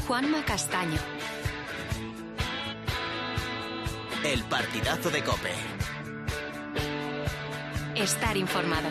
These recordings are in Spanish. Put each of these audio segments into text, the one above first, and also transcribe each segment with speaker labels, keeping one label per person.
Speaker 1: Juanma Castaño.
Speaker 2: El partidazo de COPE.
Speaker 1: Estar informado.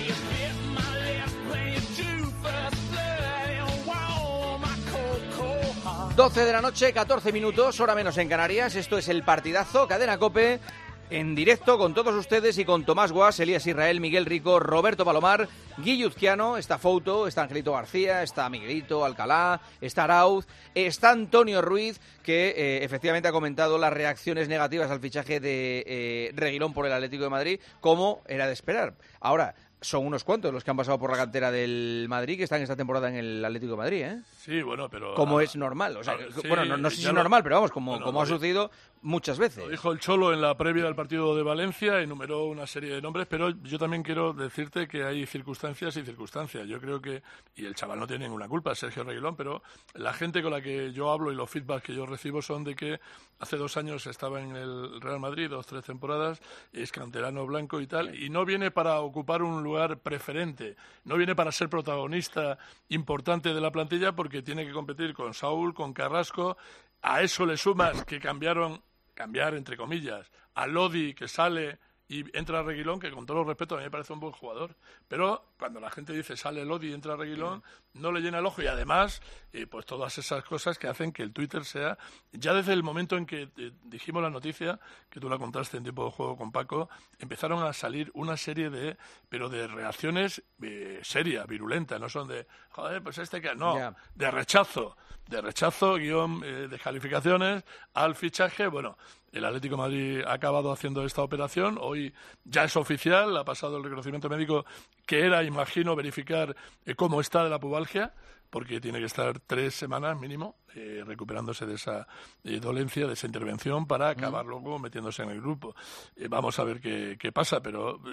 Speaker 3: 12 de la noche, 14 minutos, hora menos en Canarias. Esto es El Partidazo, Cadena COPE, en directo con todos ustedes y con Tomás Guas, Elías Israel, Miguel Rico, Roberto Palomar, Guille Uzquiano, está Fouto, está Angelito García, está Miguelito Alcalá, está Arauz, está Antonio Ruiz, que efectivamente ha comentado las reacciones negativas al fichaje de Reguilón por el Atlético de Madrid, como era de esperar. Ahora, son unos cuantos los que han pasado por la cantera del Madrid que están esta temporada en el Atlético de Madrid, ¿eh?
Speaker 4: Sí, bueno, pero...
Speaker 3: Como es normal, o sea,
Speaker 4: sí,
Speaker 3: bueno, no sé si es normal, pero vamos, como ha sucedido muchas veces.
Speaker 4: Lo dijo el Cholo en la previa del partido de Valencia, enumeró una serie de nombres, pero yo también quiero decirte que hay circunstancias y circunstancias. Yo creo que, y el chaval no tiene ninguna culpa, Sergio Reguilón, pero la gente con la que yo hablo y los feedbacks que yo recibo son de que hace 2 años estaba en el Real Madrid, 2-3 temporadas, es canterano blanco y tal, y no viene para ocupar un lugar preferente, no viene para ser protagonista importante de la plantilla porque tiene que competir con Saúl, con Carrasco. A eso le sumas que cambiar entre comillas, a Lodi que sale y entra Reguilón, que con todos los respetos a mí me parece un buen jugador, pero cuando la gente dice sale Lodi y entra Reguilón, no le llena el ojo, y además pues todas esas cosas que hacen que el Twitter sea, ya desde el momento en que dijimos la noticia, que tú la contaste en tiempo de juego con Paco, empezaron a salir una serie de reacciones serias, virulentas, no son de joder, pues no, yeah, de rechazo, guión, descalificaciones al fichaje. Bueno, el Atlético de Madrid ha acabado haciendo esta operación, hoy ya es oficial, ha pasado el reconocimiento médico que era, imagino, verificar cómo está de la pubalgia, porque tiene que estar 3 semanas mínimo recuperándose de esa dolencia, de esa intervención, para acabar luego metiéndose en el grupo. Vamos a ver qué pasa, pero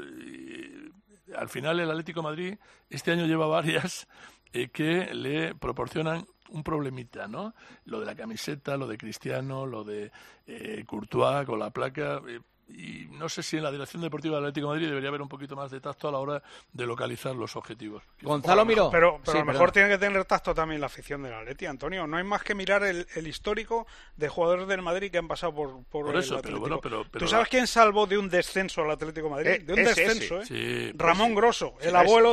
Speaker 4: al final el Atlético de Madrid este año lleva varias que le proporcionan un problemita, ¿no? Lo de la camiseta, lo de Cristiano, lo de Courtois con la placa. Y no sé si en la dirección deportiva del Atlético de Madrid debería haber un poquito más de tacto a la hora de localizar los objetivos.
Speaker 3: Gonzalo Miró.
Speaker 5: Pero sí, a lo mejor tiene que tener tacto también la afición del Atleti, Antonio. No hay más que mirar el histórico de jugadores del Madrid que han pasado por
Speaker 4: eso,
Speaker 5: el Atlético.
Speaker 4: Pero bueno,
Speaker 5: ¿Tú sabes quién salvó de un descenso al Atlético de Madrid? De un descenso, ¿eh?
Speaker 4: Sí,
Speaker 5: Ramón Grosso, el abuelo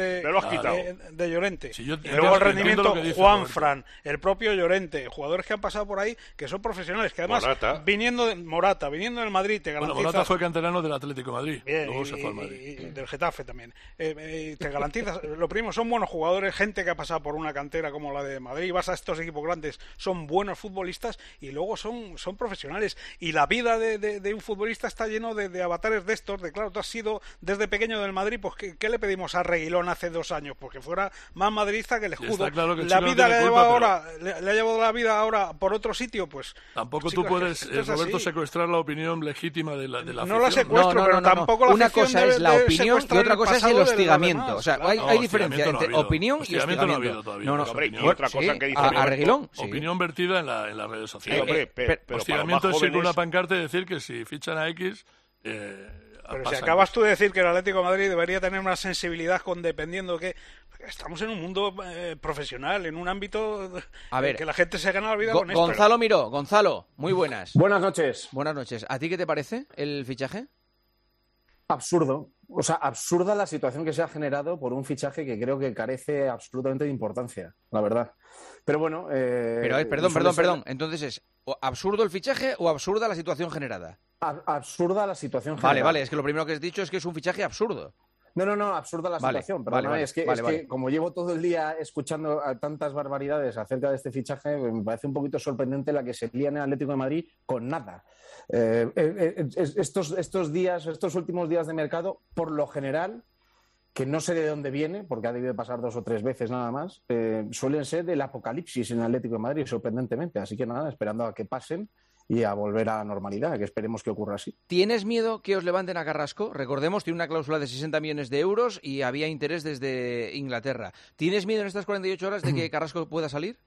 Speaker 5: de Llorente.
Speaker 4: Sí, y
Speaker 5: luego el rendimiento Juan Fran, el propio Llorente, jugadores que han pasado por ahí que son profesionales, que además viniendo del Madrid te garantiza...
Speaker 4: Morata fue canterano del Atlético de Madrid,
Speaker 5: bien,
Speaker 4: luego se fue al Madrid.
Speaker 5: Y del Getafe también. Te garantizas, lo primero, son buenos jugadores, gente que ha pasado por una cantera como la de Madrid, vas a estos equipos grandes, son buenos futbolistas y luego son profesionales. Y la vida de un futbolista está lleno de avatares de estos, claro, tú has sido desde pequeño del Madrid, pues ¿qué le pedimos a Reguilón hace 2 años? Porque fuera más madridista que el escudo.
Speaker 4: Claro que
Speaker 5: la vida le ha llevado la vida ahora por otro sitio, pues...
Speaker 4: Tampoco tú puedes, Roberto, secuestrar la opinión legítima de la afición.
Speaker 5: No la secuestro, pero tampoco la
Speaker 3: una cosa es la opinión y otra cosa es el hostigamiento. O sea, hay diferencia entre opinión y hostigamiento.
Speaker 4: No ha habido todavía.
Speaker 6: Hombre, y otra cosa que dice
Speaker 3: a Reguilón.
Speaker 4: Opinión vertida en las redes sociales.
Speaker 6: Pero
Speaker 4: hostigamiento es ir con una pancarta y decir que si fichan a X...
Speaker 5: pero si acabas tú de decir que el Atlético de Madrid debería tener una sensibilidad con dependiendo que... Estamos en un mundo profesional, en un ámbito que la gente se gana la vida con esto.
Speaker 3: Gonzalo Miró, Gonzalo, muy buenas.
Speaker 7: Buenas noches.
Speaker 3: Buenas noches. ¿A ti qué te parece el fichaje?
Speaker 7: Absurdo. O sea, absurda la situación que se ha generado por un fichaje que creo que carece absolutamente de importancia, la verdad. Pero bueno...
Speaker 3: Perdón. Entonces, ¿es absurdo el fichaje o absurda la situación generada?
Speaker 7: Absurda la situación generada.
Speaker 3: Vale, es que lo primero que has dicho es que es un fichaje absurdo.
Speaker 7: No, absurda la situación. Perdóname, es que como llevo todo el día escuchando tantas barbaridades acerca de este fichaje, me parece un poquito sorprendente la que se lía en el Atlético de Madrid con nada. Estos últimos días de mercado, por lo general, que no sé de dónde viene, porque ha debido pasar 2 o 3 veces nada más, suelen ser del apocalipsis en el Atlético de Madrid, sorprendentemente. Así que nada, esperando a que pasen y a volver a la normalidad, que esperemos que ocurra así.
Speaker 3: ¿Tienes miedo que os levanten a Carrasco? Recordemos, tiene una cláusula de 60 millones de euros y había interés desde Inglaterra. ¿Tienes miedo en estas 48 horas de que Carrasco pueda salir?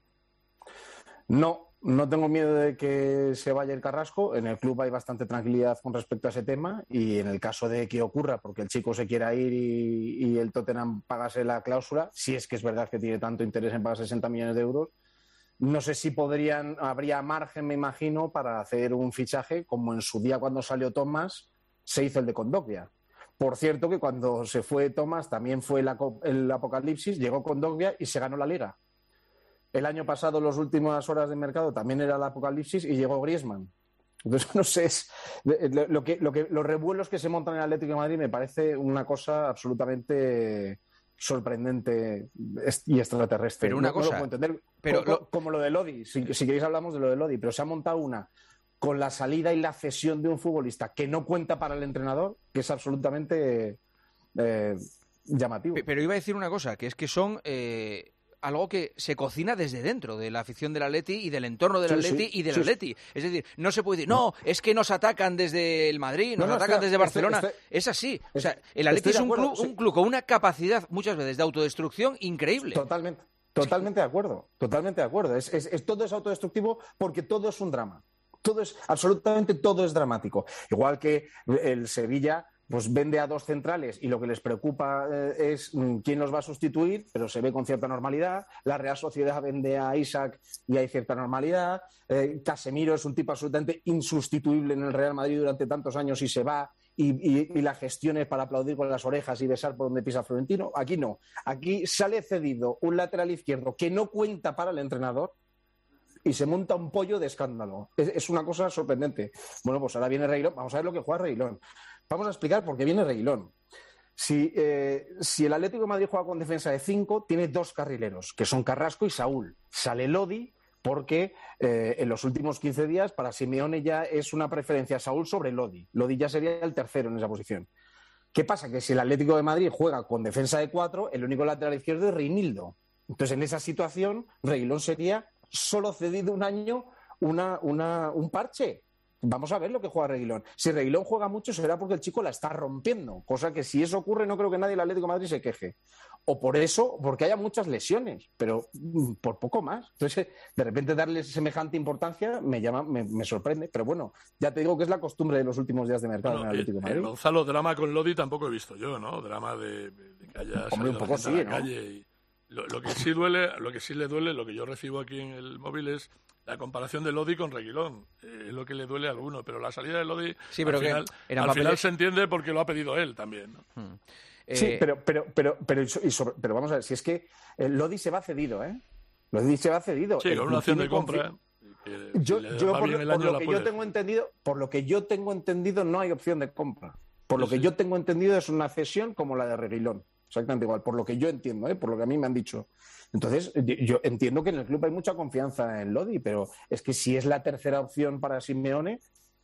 Speaker 7: No tengo miedo de que se vaya el Carrasco. En el club hay bastante tranquilidad con respecto a ese tema y en el caso de que ocurra, porque el chico se quiera ir y el Tottenham pagase la cláusula, si es que es verdad que tiene tanto interés en pagar 60 millones de euros, No sé si habría margen, me imagino, para hacer un fichaje como en su día cuando salió Thomas, se hizo el de Kondogbia. Por cierto que cuando se fue Thomas también fue el apocalipsis, llegó Kondogbia y se ganó la Liga. El año pasado, las últimas horas de mercado, también era el apocalipsis y llegó Griezmann. Entonces, no sé, los revuelos que se montan en el Atlético de Madrid me parece una cosa absolutamente sorprendente y extraterrestre.
Speaker 3: Pero una cosa,
Speaker 7: no lo puedo entender. Como lo de Lodi, si queréis hablamos de lo de Lodi, pero se ha montado una con la salida y la cesión de un futbolista que no cuenta para el entrenador, que es absolutamente llamativo.
Speaker 3: Pero iba a decir una cosa, que es que son algo que se cocina desde dentro de la afición del Atleti y del entorno del Atleti y del Atleti. Es decir, no se puede decir, no, es que nos atacan desde el Madrid, nos atacan desde Barcelona. Es así. O sea, el Atleti es un club con una capacidad muchas veces de autodestrucción increíble.
Speaker 7: Totalmente de acuerdo. Totalmente de acuerdo. Todo es autodestructivo porque todo es un drama. Absolutamente todo es dramático. Igual que el Sevilla pues vende a dos centrales y lo que les preocupa es quién los va a sustituir, pero se ve con cierta normalidad. La Real Sociedad vende a Isaac y hay cierta normalidad. Casemiro es un tipo absolutamente insustituible en el Real Madrid durante tantos años y se va y la gestión es para aplaudir con las orejas y besar por donde pisa Florentino. Aquí no. Aquí sale cedido un lateral izquierdo que no cuenta para el entrenador y se monta un pollo de escándalo. Es una cosa sorprendente. Bueno, pues ahora viene Reguilón. Vamos a ver lo que juega Reguilón. Vamos a explicar por qué viene Reguilón. Si el Atlético de Madrid juega con defensa de 5, tiene dos carrileros, que son Carrasco y Saúl. Sale Lodi porque en los últimos 15 días para Simeone ya es una preferencia Saúl sobre Lodi. Lodi ya sería el tercero en esa posición. ¿Qué pasa? Que si el Atlético de Madrid juega con defensa de 4, el único lateral izquierdo es Reinildo. Entonces, en esa situación, Reguilón sería solo cedido un año un parche. Vamos a ver lo que juega Reguilón. Si Reguilón juega mucho será porque el chico la está rompiendo, cosa que si eso ocurre no creo que nadie del Atlético de Madrid se queje. O por eso, porque haya muchas lesiones, pero por poco más. Entonces, de repente darle semejante importancia me sorprende. Pero bueno, ya te digo que es la costumbre de los últimos días de mercado en el Atlético de Madrid.
Speaker 4: Gonzalo, drama con Lodi tampoco he visto yo, ¿no? Drama de que haya
Speaker 7: un poco sí,
Speaker 4: a la
Speaker 7: ¿no?
Speaker 4: calle y... Lo que sí duele, lo que sí le duele, lo que yo recibo aquí en el móvil es la comparación de Lodi con Reguilón. Es lo que le duele a alguno, pero la salida de Lodi
Speaker 3: sí, pero
Speaker 4: al final se entiende porque lo ha pedido él también, ¿no?
Speaker 7: Sí, pero vamos a ver, si es que Lodi se va cedido, ¿eh? Lodi se va cedido.
Speaker 4: Sí, con una opción de compra.
Speaker 7: Por lo que yo tengo entendido, no hay opción de compra. Por lo que yo tengo entendido es una cesión como la de Reguilón. Exactamente igual, por lo que yo entiendo, por lo que a mí me han dicho. Entonces, yo entiendo que en el club hay mucha confianza en Lodi, pero es que si es la tercera opción para Simeone,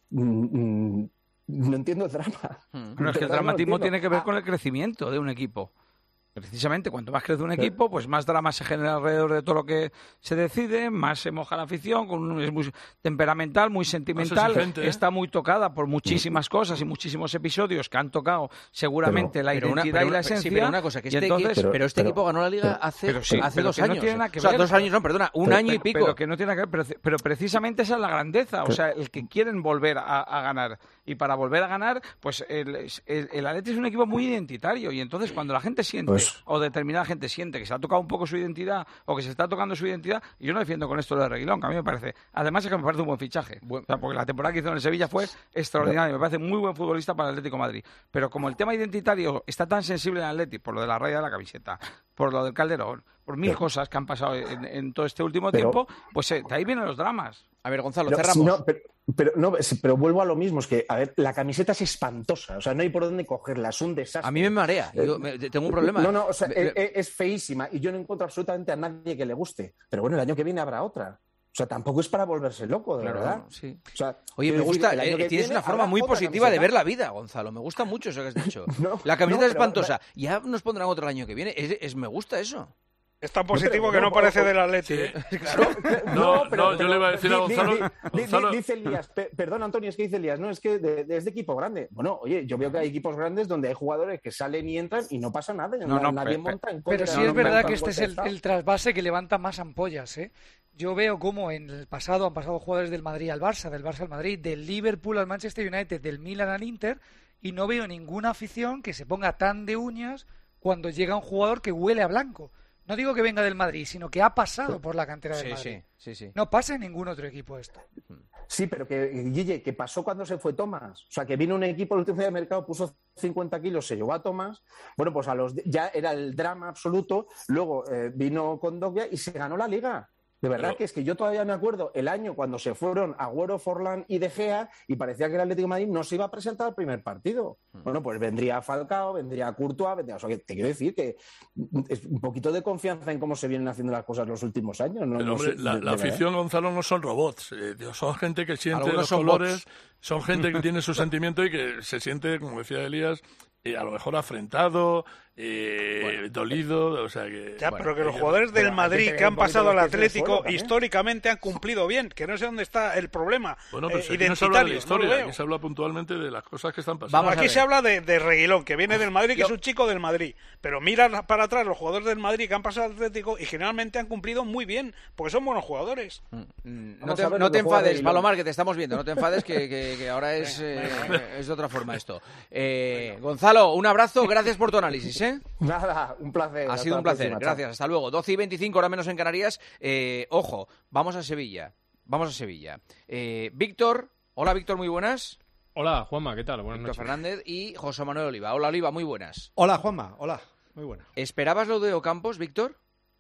Speaker 7: no entiendo el drama.
Speaker 6: Pero es que el dramatismo tiene que ver con el crecimiento de un equipo. Precisamente, cuanto más crece un equipo, pues más drama se genera alrededor de todo lo que se decide, más se moja la afición, es muy temperamental, muy sentimental, está muy tocada por muchísimas cosas y muchísimos episodios que han tocado seguramente la identidad y la esencia. Sí,
Speaker 3: pero una cosa, que este equipo ganó la Liga hace 2 años.
Speaker 6: No tiene nada que
Speaker 3: ver.
Speaker 6: ver.
Speaker 3: 2 años, no, perdona, un año y pico.
Speaker 6: Pero que no tiene nada que ver, pero precisamente esa es la grandeza, o sea, el que quieren volver a ganar. Y para volver a ganar, pues el Atleti es un equipo muy identitario y entonces cuando la gente siente o determinada gente siente que se ha tocado un poco su identidad o que se está tocando su identidad, y yo no defiendo con esto lo de Reguilón, que a mí me parece, además es que me parece un buen fichaje, o sea, porque la temporada que hizo en el Sevilla fue extraordinaria, me parece muy buen futbolista para el Atlético de Madrid, pero como el tema identitario está tan sensible en el Atleti, por lo de la raya de la camiseta, por lo del Calderón, por mil cosas que han pasado en todo este último tiempo, pues de ahí vienen los dramas.
Speaker 3: A ver, Gonzalo, cerramos.
Speaker 7: Pero vuelvo a lo mismo, es que, a ver, la camiseta es espantosa, o sea, no hay por dónde cogerla, es un desastre.
Speaker 3: A mí me marea, tengo un problema.
Speaker 7: O sea, es feísima y yo no encuentro absolutamente a nadie que le guste, pero bueno, el año que viene habrá otra. O sea, tampoco es para volverse loco, de verdad.
Speaker 3: Sí.
Speaker 7: O sea,
Speaker 3: oye, me gusta, tienes una forma muy positiva de ver la vida, Gonzalo. Me gusta mucho eso que has dicho. La camiseta es espantosa. Ya nos pondrán otro el año que viene. Me gusta eso.
Speaker 5: Es tan positivo que no parece del Atleti.
Speaker 4: Sí. Claro. Yo le iba a decir a Gonzalo...
Speaker 7: Dice Elías, perdón, Antonio, es que dice Elías, no, es que es de equipo grande. Bueno, oye, yo veo que hay equipos grandes donde hay jugadores que salen y entran y no pasa nada. Nadie monta en contra.
Speaker 8: Pero sí es verdad que este es el trasvase que levanta más ampollas, ¿eh? Yo veo cómo en el pasado han pasado jugadores del Madrid al Barça, del Barça al Madrid, del Liverpool al Manchester United, del Milan al Inter, y no veo ninguna afición que se ponga tan de uñas cuando llega un jugador que huele a blanco. No digo que venga del Madrid, sino que ha pasado por la cantera del Madrid.
Speaker 3: Sí.
Speaker 8: No pasa en ningún otro equipo esto.
Speaker 7: Sí, pero Guille, ¿qué pasó cuando se fue Thomas? O sea, que vino un equipo el último día de mercado, puso 50 kilos, se llevó a Thomas. Bueno, pues ya era el drama absoluto. Luego vino Kondogbia y se ganó la Liga. De verdad que es que yo todavía me acuerdo el año cuando se fueron Agüero, Forlán y De Gea y parecía que el Atlético de Madrid no se iba a presentar al primer partido. Bueno, pues vendría Falcao, vendría Courtois, o sea, que te quiero decir que es un poquito de confianza en cómo se vienen haciendo las cosas los últimos años. ¿No?
Speaker 4: Pero, hombre, la afición, Gonzalo, no son robots. Son gente que siente los colores, son gente que tiene su sentimiento y que se siente, como decía Elías, a lo mejor afrentado, dolido, o sea que...
Speaker 5: Ya, pero que los jugadores del Madrid que han pasado al Atlético históricamente han cumplido bien, que no sé dónde está el problema.
Speaker 4: Bueno, pero aquí no se habla de la historia, aquí se habla puntualmente de las cosas que están pasando.
Speaker 5: Aquí se habla de Reguilón, que viene del Madrid, que es un chico del Madrid, pero mira para atrás los jugadores del Madrid que han pasado al Atlético y generalmente han cumplido muy bien, porque son buenos jugadores.
Speaker 3: No te enfades, Palomar, que te estamos viendo, no te enfades, que ahora es de otra forma esto. Gonzalo, un abrazo, gracias por tu análisis, ¿eh?
Speaker 7: Nada, un placer.
Speaker 3: Ha sido un placer, gracias, hasta luego. 12:25, hora menos en Canarias. Ojo, vamos a Sevilla. Víctor, hola Víctor, muy buenas.
Speaker 9: Hola Juanma, ¿qué tal? Buenas noches.
Speaker 3: Víctor Fernández y José Manuel Oliva. Hola Oliva, muy buenas.
Speaker 10: Hola Juanma, hola, muy buena.
Speaker 3: ¿Esperabas lo de Ocampos, Víctor?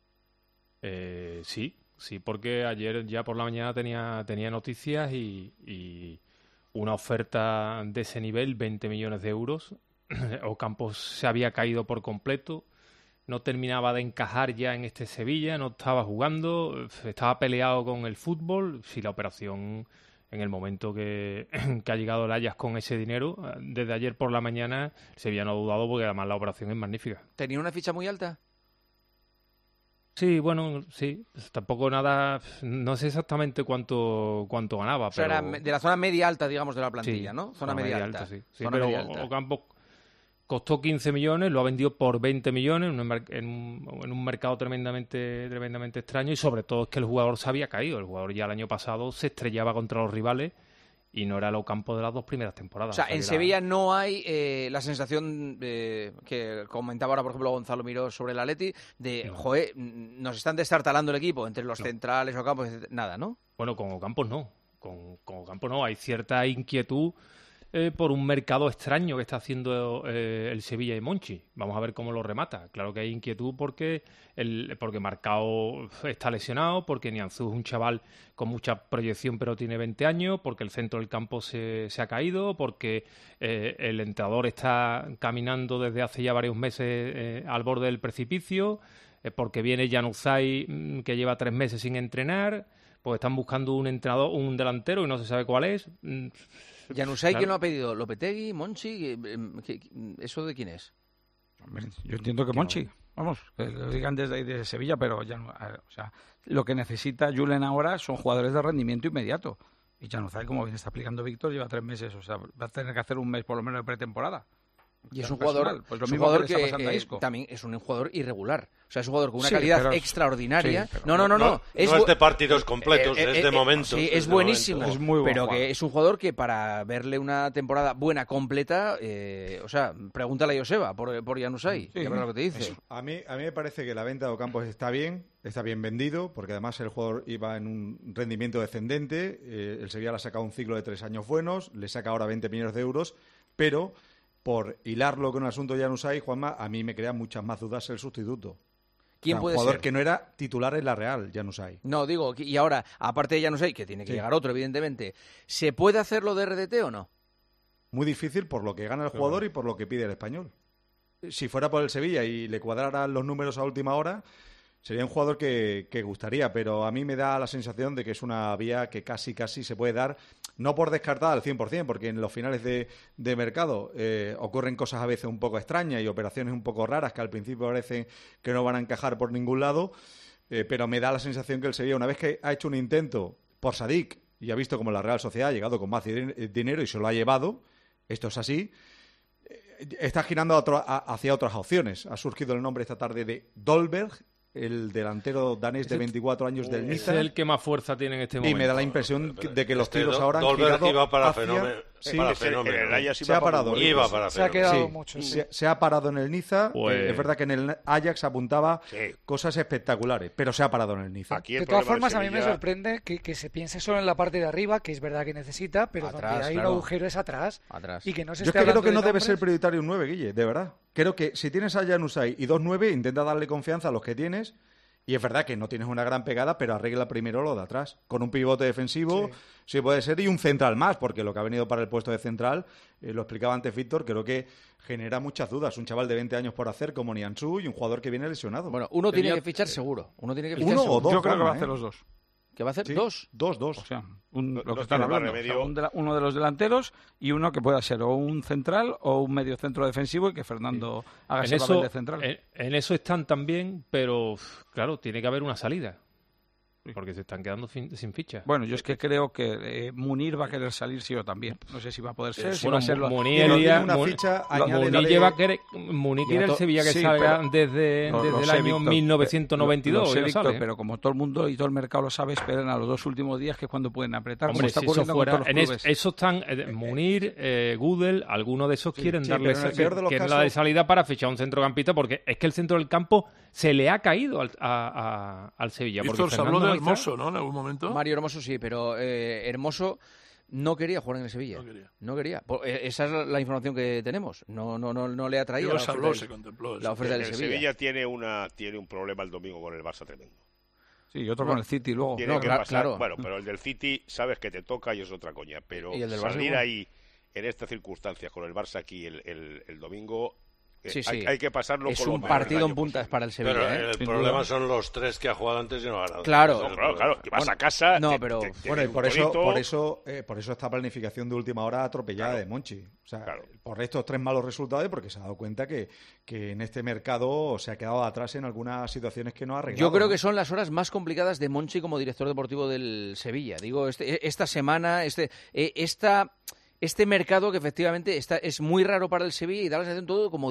Speaker 9: Sí, porque ayer ya por la mañana tenía noticias y una oferta de ese nivel, 20 millones de euros. Ocampos se había caído por completo, no terminaba de encajar ya en este Sevilla, no estaba jugando, estaba peleado con el fútbol. Si la operación, en el momento que ha llegado el Ajax con ese dinero, desde ayer por la mañana, Sevilla no ha dudado porque además la operación es magnífica.
Speaker 3: ¿Tenía una ficha muy alta?
Speaker 9: Sí, bueno, sí, tampoco nada, no sé exactamente cuánto ganaba.
Speaker 3: O sea,
Speaker 9: pero...
Speaker 3: era de la zona media alta, digamos, de la plantilla,
Speaker 9: sí,
Speaker 3: ¿no? Zona media alta.
Speaker 9: Sí,
Speaker 3: zona
Speaker 9: pero
Speaker 3: media alta.
Speaker 9: Ocampos costó 15 millones, lo ha vendido por 20 millones en un mercado tremendamente extraño, y sobre todo es que el jugador se había caído. El jugador ya el año pasado se estrellaba contra los rivales y no era el Ocampo de las 2 primeras temporadas.
Speaker 3: O sea, en Sevilla no hay la sensación que comentaba ahora, por ejemplo, Gonzalo Miró sobre el Atleti, de, joder, nos están destartalando el equipo entre los centrales, Ocampos, etc. Nada, ¿no?
Speaker 9: Bueno, con Ocampos no. Con Ocampos no. Hay cierta inquietud por un mercado extraño que está haciendo el Sevilla y Monchi. Vamos a ver cómo lo remata. Claro que hay inquietud porque Marcao está lesionado, porque Nianzú es un chaval con mucha proyección pero tiene 20 años, porque el centro del campo se ha caído, porque el entrenador está caminando desde hace ya varios meses al borde del precipicio, porque viene Januzaj, que lleva 3 meses sin entrenar, pues están buscando un entrenador, un delantero y no se sabe cuál es.
Speaker 3: Januzaj, ¿quién lo ha pedido? ¿Lopetegui? ¿Monchi? ¿Eso de quién es?
Speaker 6: Yo entiendo que Monchi. Vamos, que lo digan desde Sevilla, pero ya no, o sea, lo que necesita Julen ahora son jugadores de rendimiento inmediato. Y Januzaj, como bien está explicando Víctor, lleva 3 meses. O sea, va a tener que hacer un mes por lo menos de pretemporada.
Speaker 3: Y es un jugador,
Speaker 6: pues lo mismo que
Speaker 3: también es un jugador irregular. O sea, es un jugador con una calidad extraordinaria.
Speaker 10: Sí, no es de partidos completos, es de momentos.
Speaker 3: Sí, es buenísimo.
Speaker 6: Es muy buen
Speaker 3: pero
Speaker 6: jugador.
Speaker 3: Que es un jugador que para verle una temporada buena, completa, o sea, pregúntale a Joseba por Januzaj, y a ver lo que te dice.
Speaker 10: A mí me parece que la venta de Ocampos está bien vendido, porque además el jugador iba en un rendimiento descendente. El Sevilla le ha sacado un ciclo de 3 años buenos, le saca ahora 20 millones de euros, pero por hilarlo con el asunto de Januzaj, Juanma, a mí me crea muchas más dudas el sustituto.
Speaker 3: ¿Quién puede ser?
Speaker 10: Un jugador que no era titular en la Real, Januzaj.
Speaker 3: No, digo, y ahora, aparte de Januzaj, que tiene que llegar otro, evidentemente, ¿se puede hacer lo de RDT o no?
Speaker 10: Muy difícil por lo que gana el jugador y por lo que pide el Español. Si fuera por el Sevilla y le cuadraran los números a última hora, sería un jugador que gustaría, pero a mí me da la sensación de que es una vía que casi se puede dar, no por descartada al 100%, porque en los finales de mercado ocurren cosas a veces un poco extrañas y operaciones un poco raras que al principio parecen que no van a encajar por ningún lado, pero me da la sensación que el Sevilla, una vez que ha hecho un intento por Sadik y ha visto como la Real Sociedad ha llegado con más dinero y se lo ha llevado, esto es así, está girando hacia otras opciones. Ha surgido el nombre esta tarde de Dolberg, el delantero danés de 24 años del Niza.
Speaker 9: Es el que más fuerza tiene en este momento.
Speaker 10: Y me da la impresión de que los tiros ahora han
Speaker 11: Dolberg
Speaker 10: girado
Speaker 11: iba para
Speaker 10: hacia...
Speaker 11: Fenómeno.
Speaker 10: Sí,
Speaker 11: para Fenómeno.
Speaker 10: Se ha parado.
Speaker 8: Se ha quedado mucho.
Speaker 10: Se ha parado en el Niza.
Speaker 9: Pues...
Speaker 10: es verdad que en el Ajax apuntaba cosas espectaculares, pero se ha parado en el Niza.
Speaker 8: De todas formas, a mí me sorprende que se piense solo en la parte de arriba, que es verdad que necesita, pero
Speaker 3: atrás,
Speaker 8: donde hay un agujero es atrás. Y que no se
Speaker 10: Yo
Speaker 8: esté
Speaker 10: creo que no
Speaker 8: de
Speaker 10: debe
Speaker 8: nombres.
Speaker 10: ser prioritario un 9, Guille, de verdad. Creo que si tienes a Januzaj y 2-9, intenta darle confianza a los que tienes. Y es verdad que no tienes una gran pegada, pero arregla primero lo de atrás. Con un pivote defensivo, sí puede ser, y un central más, porque lo que ha venido para el puesto de central, lo explicaba antes Víctor, creo que genera muchas dudas. Un chaval de 20 años por hacer como Nianzú y un jugador que viene lesionado.
Speaker 3: Bueno, uno tiene que fichar seguro. Uno
Speaker 10: o dos.
Speaker 6: Yo creo que va a hacer los dos.
Speaker 3: ¿Que va a hacer?
Speaker 10: Sí,
Speaker 3: ¿Dos?
Speaker 10: Dos.
Speaker 6: O sea, lo que están hablando. O sea, uno de los delanteros y uno que pueda ser o un central o un medio centro defensivo y que Fernando haga ese papel de central.
Speaker 9: En eso están también, pero claro, tiene que haber una salida. Porque se están quedando sin ficha.
Speaker 6: Bueno, yo es que creo que Munir va a querer salir sí o también. No sé si va a poder ser, si
Speaker 9: bueno,
Speaker 6: va a ser
Speaker 9: Munir quiere el Sevilla que salga desde el año 1992.
Speaker 6: Lo sé, Víctor, pero como todo el mundo y todo el mercado lo sabe, esperan a los 2 últimos días, que es cuando pueden apretar.
Speaker 9: Hombre,
Speaker 6: como está
Speaker 9: si eso
Speaker 6: ocurriendo con todos los clubes.
Speaker 9: eso están Munir, Gudel, algunos de esos quieren darle
Speaker 10: quieren
Speaker 9: la de salida para fichar un centrocampista, porque es que el centro del campo se le ha caído al Sevilla.
Speaker 4: Víctor, se habló de Hermoso, ¿no? En algún momento.
Speaker 3: Mario Hermoso sí, pero Hermoso no quería jugar en el Sevilla. No quería. Esa es la información que tenemos. No le ha traído
Speaker 4: Se contempló.
Speaker 3: La oferta del
Speaker 12: el
Speaker 3: Sevilla.
Speaker 12: tiene un problema el domingo con el Barça tremendo.
Speaker 6: Sí, y otro con el City luego.
Speaker 12: Tiene que pasar, claro. Bueno, pero el del City sabes que te toca y es otra coña. Pero salir ahí en estas circunstancias con el Barça aquí el domingo...
Speaker 3: Sí.
Speaker 12: Hay que pasarlo
Speaker 3: es
Speaker 12: con
Speaker 3: un partido en puntas para el Sevilla.
Speaker 11: Pero el problema son los 3 que ha jugado antes y no ha ganado.
Speaker 3: Claro.
Speaker 12: Claro. Que vas a casa...
Speaker 3: pero...
Speaker 10: Bueno, y por eso esta planificación de última hora atropellada de Monchi. O sea, por estos 3 malos resultados, porque se ha dado cuenta que en este mercado se ha quedado atrás en algunas situaciones que no ha arreglado.
Speaker 3: Yo creo que son las horas más complicadas de Monchi como director deportivo del Sevilla. Digo, esta semana, este mercado que efectivamente es muy raro para el Sevilla y da la sensación todo como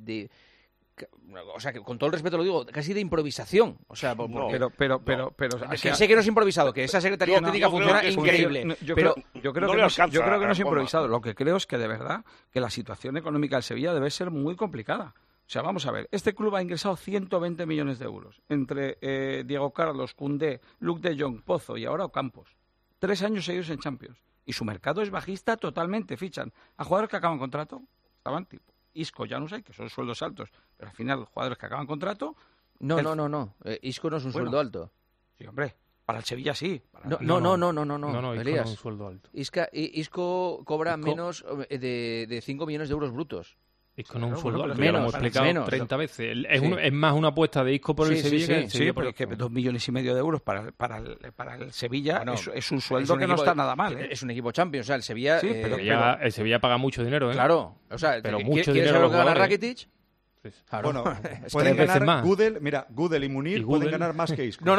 Speaker 3: o sea, que con todo el respeto lo digo, casi de improvisación. O sea,
Speaker 6: pero
Speaker 3: que sé que no es improvisado, que esa Secretaría Técnica funciona increíble.
Speaker 6: Yo creo que no es improvisado. Lo que creo es que de verdad que la situación económica del Sevilla debe ser muy complicada. O sea, vamos a ver, este club ha ingresado 120 millones de euros entre Diego Carlos, Koundé, Luuk de Jong, Pozo y ahora Ocampos. 3 años seguidos en Champions. Y su mercado es bajista totalmente. Fichan a jugadores que acaban contrato, estaban tipo Isco, Januzaj, que son sueldos altos, pero al final jugadores que acaban contrato...
Speaker 3: No. Isco no es un sueldo alto.
Speaker 6: Sí, hombre, para el Sevilla sí.
Speaker 3: No,
Speaker 9: Isco
Speaker 3: Elías.
Speaker 9: no es un sueldo alto.
Speaker 3: Isco cobra menos de 5 millones de euros brutos.
Speaker 9: Isco no es un sueldo alto,
Speaker 3: menos,
Speaker 9: lo hemos explicado
Speaker 3: menos.
Speaker 9: 30 veces. Es más una apuesta de Isco por el Sevilla
Speaker 6: Sí, pero es que 2,5 millones de euros para el Sevilla es un sueldo que no está nada mal.
Speaker 3: Es un equipo Champions, o sea, el Sevilla...
Speaker 9: Sí, pero el Sevilla paga mucho dinero, ¿eh?
Speaker 3: Claro, o sea,
Speaker 9: pero
Speaker 3: mucho dinero
Speaker 9: saber
Speaker 3: lo que gana Rakitic?
Speaker 10: Claro. Bueno, pueden ganar Gudel y Munir pueden ganar más que Isco.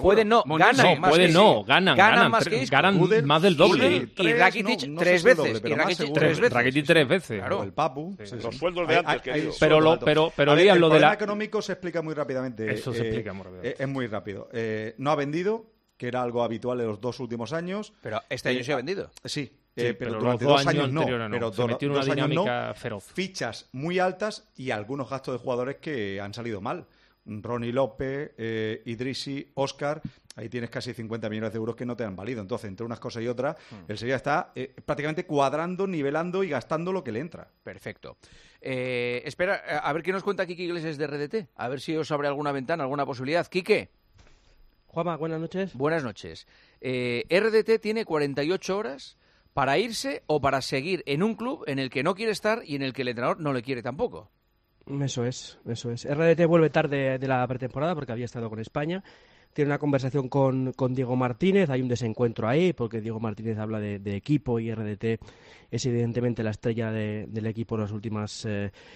Speaker 3: Ganan más que Isco.
Speaker 9: Ganan más del doble.
Speaker 3: Y Rakitic 3 veces.
Speaker 9: Rakitic 3 veces.
Speaker 10: Claro, el Papu.
Speaker 12: Los sueldos de antes.
Speaker 9: Pero Elías,
Speaker 10: el
Speaker 9: lo de
Speaker 10: problema económico se explica muy rápidamente.
Speaker 9: Eso se explica muy rápidamente.
Speaker 10: Es muy rápido. No ha vendido, que era algo habitual en los 2 últimos años.
Speaker 3: Pero este año se ha vendido.
Speaker 10: Sí.
Speaker 9: pero
Speaker 10: durante
Speaker 9: los
Speaker 10: 2 años no. Pero
Speaker 9: se metió en una dinámica feroz.
Speaker 10: Fichas muy altas y algunos gastos de jugadores que han salido mal. Ronnie López, Idrissi, Óscar, ahí tienes casi 50 millones de euros que no te han valido. Entonces, entre unas cosas y otras, el Sevilla está prácticamente cuadrando, nivelando y gastando lo que le entra.
Speaker 3: Perfecto. Espera, a ver qué nos cuenta Quique Iglesias de RDT. A ver si os abre alguna ventana, alguna posibilidad. Quique.
Speaker 13: Juanma, buenas noches.
Speaker 3: Buenas noches. RDT tiene 48 horas para irse o para seguir en un club en el que no quiere estar y en el que el entrenador no le quiere tampoco.
Speaker 13: Eso es. RDT vuelve tarde de la pretemporada porque había estado con España. Tiene una conversación con Diego Martínez, hay un desencuentro ahí porque Diego Martínez habla de equipo y RDT es evidentemente la estrella del equipo en las últimas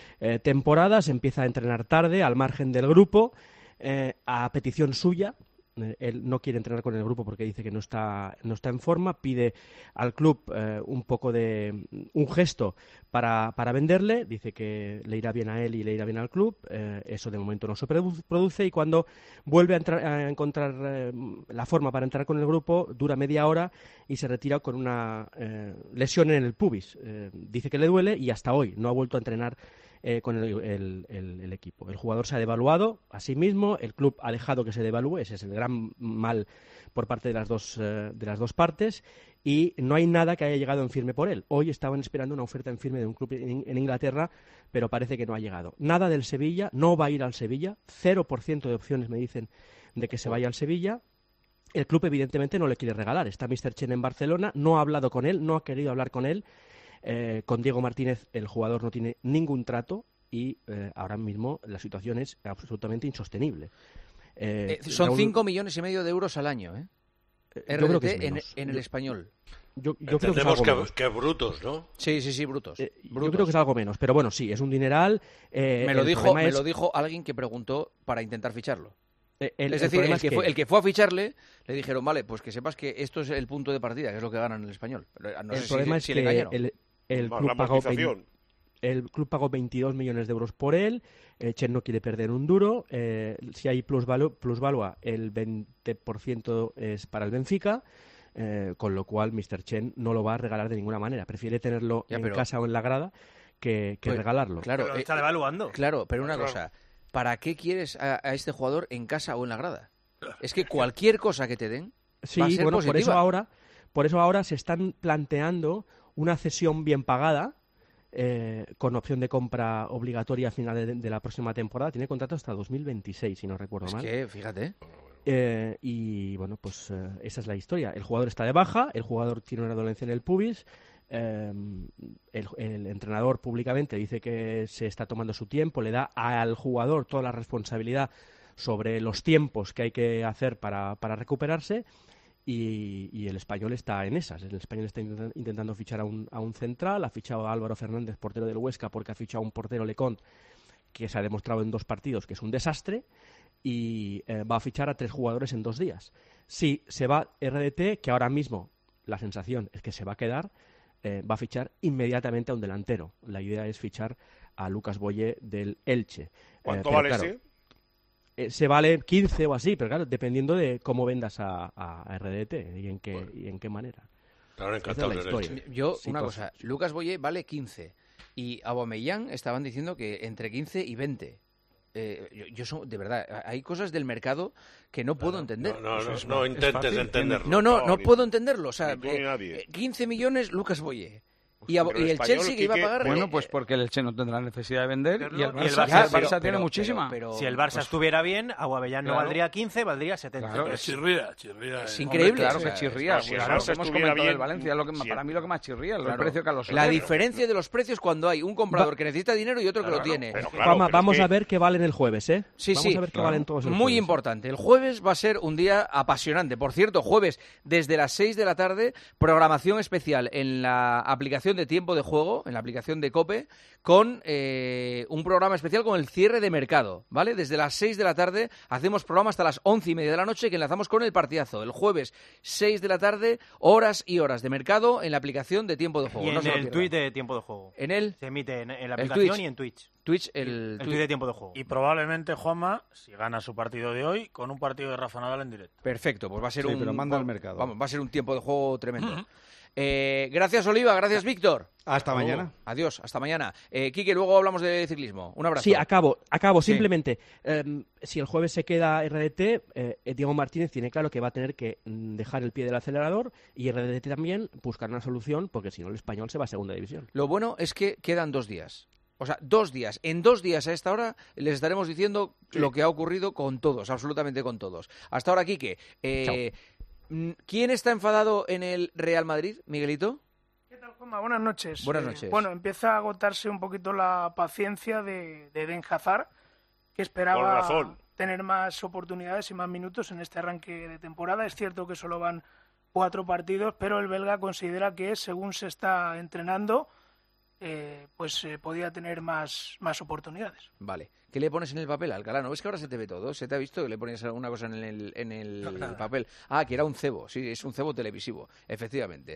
Speaker 13: temporadas. Empieza a entrenar tarde, al margen del grupo, a petición suya. Él no quiere entrenar con el grupo porque dice que no está en forma. Pide al club un poco de un gesto para venderle. Dice que le irá bien a él y le irá bien al club. Eso de momento no se produce, y cuando vuelve a encontrar la forma para entrar con el grupo, dura media hora y se retira con una lesión en el pubis. Dice que le duele y hasta hoy no ha vuelto a entrenar con el equipo. El jugador se ha devaluado a sí mismo, el club ha dejado que se devalúe, ese es el gran mal por parte de las dos partes, y no hay nada que haya llegado en firme por él. Hoy estaban esperando una oferta en firme de un club en Inglaterra, pero parece que no ha llegado. Nada del Sevilla, no va a ir al Sevilla, 0% de opciones me dicen de que se vaya al Sevilla. El club evidentemente no le quiere regalar. Está Mr. Chen en Barcelona, no ha hablado con él, no ha querido hablar con él. Con Diego Martínez el jugador no tiene ningún trato y ahora mismo la situación es absolutamente insostenible.
Speaker 3: Son 5,5 millones de euros al año,
Speaker 13: yo creo que es
Speaker 3: en el Español.
Speaker 13: Yo creo que es algo menos.
Speaker 11: Que brutos, ¿no?
Speaker 3: Sí, brutos.
Speaker 13: Yo creo que es algo menos, pero bueno, sí, es un dineral.
Speaker 3: Me lo dijo alguien que preguntó para intentar ficharlo. Es decir, el que fue a ficharle, le dijeron, vale, pues que sepas que esto es el punto de partida, que es lo que ganan en el Español. No
Speaker 13: el problema es que el club pagó 22 millones de euros por él. Chen no quiere perder un duro. Si hay plusvalua, el 20% es para el Benfica. Con lo cual Mr. Chen no lo va a regalar de ninguna manera. Prefiere tenerlo en casa o en la grada que regalarlo.
Speaker 3: Claro,
Speaker 14: pero lo está devaluando.
Speaker 3: Claro, pero una cosa, ¿para qué quieres a este jugador en casa o en la grada? Es que cualquier cosa que te den va a ser positiva.
Speaker 13: Por eso ahora se están planteando una cesión bien pagada, con opción de compra obligatoria a final de la próxima temporada. Tiene contrato hasta 2026, si no recuerdo mal.
Speaker 3: Es que, fíjate.
Speaker 13: Y bueno, pues esa es la historia. El jugador está de baja, el jugador tiene una dolencia en el pubis. El entrenador públicamente dice que se está tomando su tiempo, le da al jugador toda la responsabilidad sobre los tiempos que hay que hacer para recuperarse, y el Español está en esas. El Español está intentando fichar a un central, ha fichado a Álvaro Fernández, portero del Huesca, porque ha fichado a un portero Lecont que se ha demostrado en 2 partidos que es un desastre, y va a fichar a 3 jugadores en 2 días. Si se va RDT, que ahora mismo la sensación es que se va a quedar, va a fichar inmediatamente a un delantero. La idea es fichar a Lucas Boye del Elche.
Speaker 12: ¿Cuánto vale ese?
Speaker 13: Se vale 15 o así, pero claro, dependiendo de cómo vendas a RDT y en qué manera.
Speaker 11: Claro, encantado
Speaker 13: es la historia.
Speaker 3: Yo, una cosa, Lucas Boye vale 15 y Aubameyang estaban diciendo que entre 15 y 20. De verdad, hay cosas del mercado que no puedo entender.
Speaker 11: No intentes entenderlo.
Speaker 3: No puedo entenderlo. O sea, 15 millones Lucas Boye. Y el Chelsea que iba a pagar...
Speaker 6: Bueno, pues porque el Chelsea no tendrá necesidad de vender y el
Speaker 14: Barça
Speaker 6: tiene muchísima.
Speaker 14: Si el Barça estuviera bien, Aubameyang no valdría 15, valdría 70.
Speaker 4: Claro, chirría.
Speaker 3: Es increíble.
Speaker 6: Claro que chirría.
Speaker 3: Hemos
Speaker 6: comentado del Valencia, para mí lo que más chirría, el precio que a los...
Speaker 3: La diferencia de los precios cuando hay un comprador que necesita dinero y otro que lo tiene.
Speaker 13: Vamos a ver qué valen el jueves, ¿eh?
Speaker 3: Sí,
Speaker 13: vamos a ver qué valen todos el jueves.
Speaker 3: Muy importante. El jueves va a ser un día apasionante. Por cierto, jueves desde las 6 de la tarde, programación especial en la aplicación de Tiempo de Juego, en la aplicación de COPE, con un programa especial con el cierre de mercado, ¿vale? Desde las 6 de la tarde hacemos programa hasta las 11:30 de la noche, que enlazamos con el partidazo. El jueves, 6 de la tarde, horas y horas de mercado en la aplicación de Tiempo de Juego.
Speaker 14: Y en el tuit de Tiempo de Juego.
Speaker 3: ¿En él?
Speaker 14: Se emite en la aplicación y en Twitch.
Speaker 3: El
Speaker 14: tuit de Tiempo de Juego.
Speaker 15: Y probablemente Juanma, si gana su partido de hoy, con un partido de Rafa Nadal en directo.
Speaker 3: Perfecto, pues va a ser
Speaker 10: pero manda al mercado.
Speaker 3: Vamos, va a ser un Tiempo de Juego tremendo. Gracias, Oliva, gracias, Víctor.
Speaker 10: Hasta mañana.
Speaker 3: Adiós, hasta mañana. Quique, luego hablamos de ciclismo. Un abrazo.
Speaker 13: Sí, acabo. Simplemente, si el jueves se queda RDT, Diego Martínez tiene claro que va a tener que dejar el pie del acelerador, y RDT también buscar una solución, porque si no el Español se va a segunda división.
Speaker 3: Lo bueno es que quedan 2 días. O sea, 2 días. En 2 días a esta hora les estaremos diciendo lo que ha ocurrido con todos, absolutamente con todos. Hasta ahora, Quique. ¿Quién está enfadado en el Real Madrid, Miguelito?
Speaker 16: ¿Qué tal, Juanma? Buenas noches.
Speaker 3: Buenas noches.
Speaker 16: Bueno, empieza a agotarse un poquito la paciencia de Eden Hazard, que esperaba tener más oportunidades y más minutos en este arranque de temporada. Es cierto que solo van 4 partidos, pero el belga considera que, según se está entrenando, podía tener más oportunidades.
Speaker 3: Vale. ¿Qué le pones en el papel, Alcalá? ¿No ves que ahora se te ve todo? ¿Se te ha visto que le ponías alguna cosa en el papel? Ah, que era un cebo. Sí, es un cebo televisivo, efectivamente.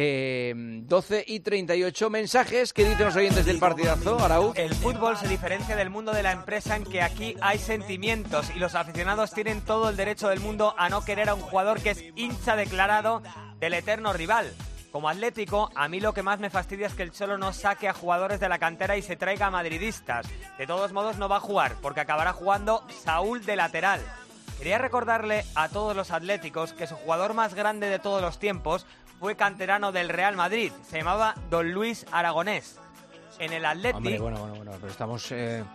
Speaker 3: 12:38 mensajes. ¿Qué dicen los oyentes del partidazo, Arau?
Speaker 17: El fútbol se diferencia del mundo de la empresa en que aquí hay sentimientos y los aficionados tienen todo el derecho del mundo a no querer a un jugador que es hincha declarado del eterno rival. Como Atlético, a mí lo que más me fastidia es que el Cholo no saque a jugadores de la cantera y se traiga a madridistas. De todos modos no va a jugar, porque acabará jugando Saúl de lateral. Quería recordarle a todos los atléticos que su jugador más grande de todos los tiempos fue canterano del Real Madrid. Se llamaba Don Luis Aragonés. En el Atleti...
Speaker 3: Hombre, bueno, pero estamos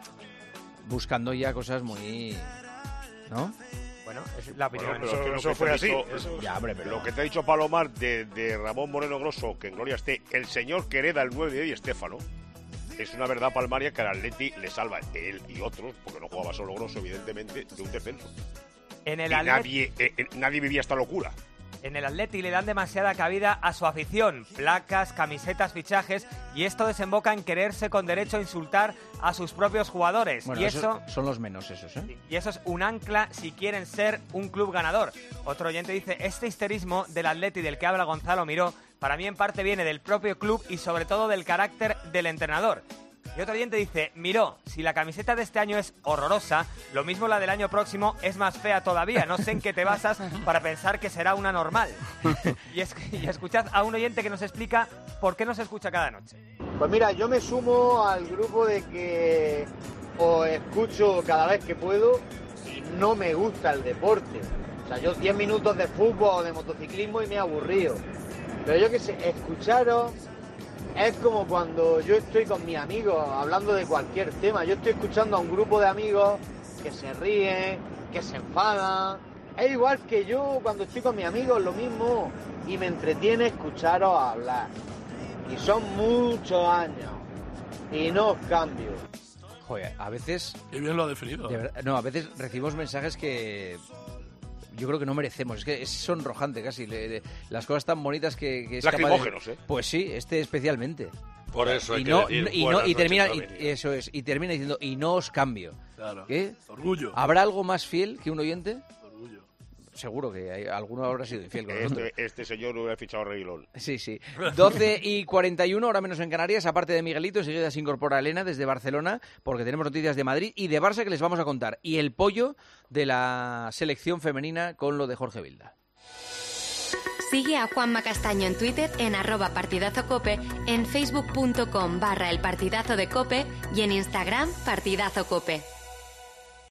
Speaker 3: buscando ya cosas muy... ¿no?
Speaker 17: Bueno, es la opinión.
Speaker 12: Bueno, eso fue así. Pero lo que te ha dicho Palomar de Ramón Moreno Grosso, que en gloria esté, el señor que hereda el 9 de hoy, Estéfano, es una verdad palmaria que al Atleti le salva él y otros, porque no jugaba solo Grosso, evidentemente, de un descenso. Nadie vivía esta locura.
Speaker 17: En el Atleti le dan demasiada cabida a su afición, placas, camisetas, fichajes, y esto desemboca en quererse con derecho a insultar a sus propios jugadores.
Speaker 3: Bueno,
Speaker 17: y eso
Speaker 3: son los menos esos, ¿eh?
Speaker 17: Y eso es un ancla si quieren ser un club ganador. Otro oyente dice, este histerismo del Atleti del que habla Gonzalo Miró, para mí en parte viene del propio club y sobre todo del carácter del entrenador. Y otro oyente dice, Miró, si la camiseta de este año es horrorosa, lo mismo la del año próximo es más fea todavía. No sé en qué te basas para pensar que será una normal. Y escuchad a un oyente que nos explica por qué nos escucha cada noche.
Speaker 18: Pues mira, yo me sumo al grupo de que os escucho cada vez que puedo y no me gusta el deporte. O sea, yo 10 minutos de fútbol o de motociclismo y me he aburrido. Pero yo qué sé, escucharos... Es como cuando yo estoy con mis amigos hablando de cualquier tema. Yo estoy escuchando a un grupo de amigos que se ríen, que se enfadan. Es igual que yo cuando estoy con mis amigos, lo mismo. Y me entretiene escucharos hablar. Y son muchos años. Y no os cambio.
Speaker 3: Joder, a veces...
Speaker 4: Qué bien lo ha definido.
Speaker 3: A veces recibimos mensajes que... yo creo que no merecemos, es que es sonrojante casi, las cosas tan bonitas que es
Speaker 12: lacrimógenos,
Speaker 3: capaz de... Pues sí, especialmente.
Speaker 11: Por eso hay
Speaker 3: y termina diciendo, y no os cambio.
Speaker 4: Claro.
Speaker 3: ¿Qué?
Speaker 4: Orgullo.
Speaker 3: ¿Habrá algo más fiel que un oyente?
Speaker 4: Orgullo.
Speaker 3: Seguro que alguno habrá sido infiel con nosotros.
Speaker 12: Este señor hubiera fichado a Reguilón.
Speaker 3: Sí. 12:41, ahora menos en Canarias. Aparte de Miguelito, enseguida se incorpora Elena desde Barcelona, porque tenemos noticias de Madrid y de Barça que les vamos a contar. Y el pollo de la selección femenina con lo de Jorge Vilda.
Speaker 1: Sigue a Juanma Castaño en Twitter en @partidazocope, en facebook.com/elpartidazo de Cope y en Instagram partidazocope.